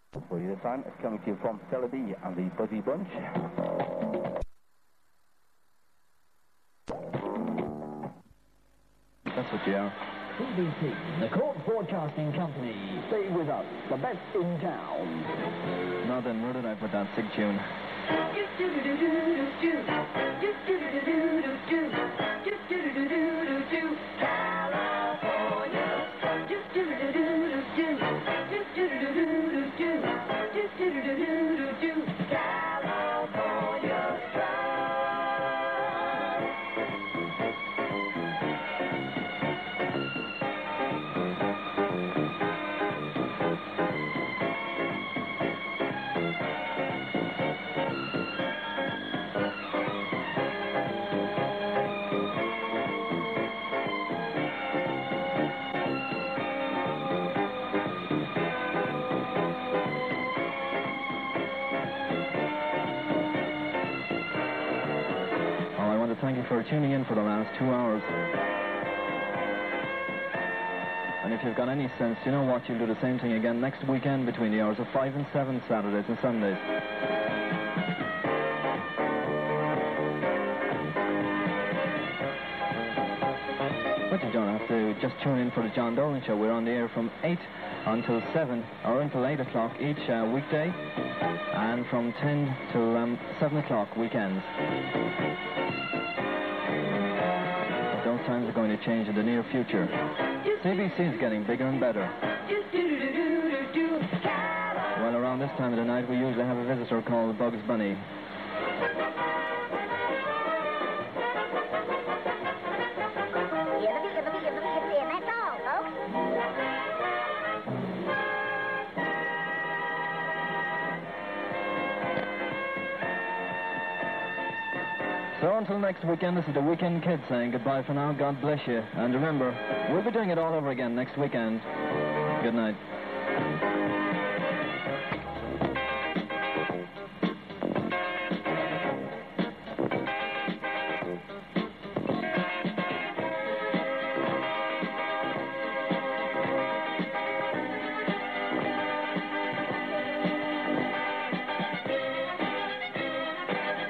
For you this time, it's coming to you from Stella B and the Buzzy Bunch. That's what you are. BBC, the Court Broadcasting Company. Stay with us, the best in town. Now then, where did I put that sick tune? Thank you for tuning in for the last 2 hours. And if you've got any sense, you know what, you'll do the same thing again next weekend between the hours of 5 and 7, Saturdays and Sundays. But you don't have to just tune in for the John Dolan Show. We're on the air from 8 until 7, or until 8 o'clock each weekday, and from 10 till 7 o'clock weekends. Those times are going to change in the near future. CBC is getting bigger and better. Well, around this time of the night, we usually have a visitor called Bugs Bunny. That's all, folks. So until next weekend, this is the Weekend Kid saying goodbye for now. God bless you. And remember, we'll be doing it all over again next weekend. Good night.